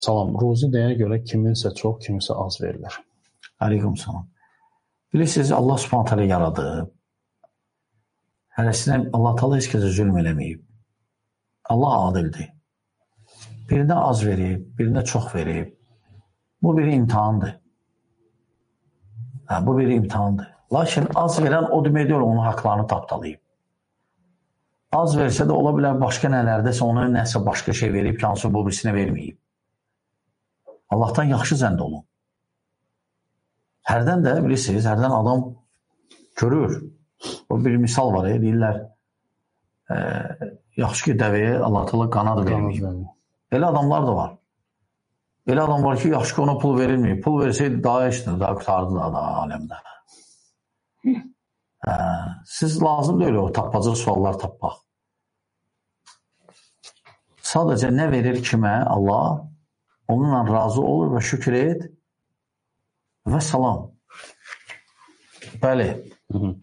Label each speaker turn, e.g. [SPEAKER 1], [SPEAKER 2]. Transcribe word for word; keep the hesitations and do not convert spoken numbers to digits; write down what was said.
[SPEAKER 1] Salam, ruzi deyənə görə kiminsə çox, kiminsə az verilir.
[SPEAKER 2] Aleyküm salam. Bilirsiniz, Allah Subhanahu taala yaradı. Hərəsinə Allah Taala heç kəsə zülm eləməyib. Allah adildir. Birinə az verib, birinə çox verib. Bu bir imtihandır. Hə, bu bir imtihandır. Lakin az verən o demək deyil, onun haqlarını tapdalayıb. Az versə də ola bilər başqa nələrdəsə ona nəsə başqa şey verib ki, hansı bu birisinə verməyib. Allahdan yaxşı zənd olun. Hərdən də bilirsiniz, hərdən adam görür. O bir misal var, e, deyirlər, e, yaxşı ki, dəvəyə Allah Taala qanad verməyib. Elə adamlar da var. Elə adam var ki, yaxşı ki, ona pul verilməyib. Pul versəydi daha işdir, daha qutardı da, daha aləmdə. Hə, siz lazım deyil o tapacaq suallar tapmaq. Sadəcə nə verir kimə Allah, onunla razı olur və şükür et və salam. Bəli. Hı -hı.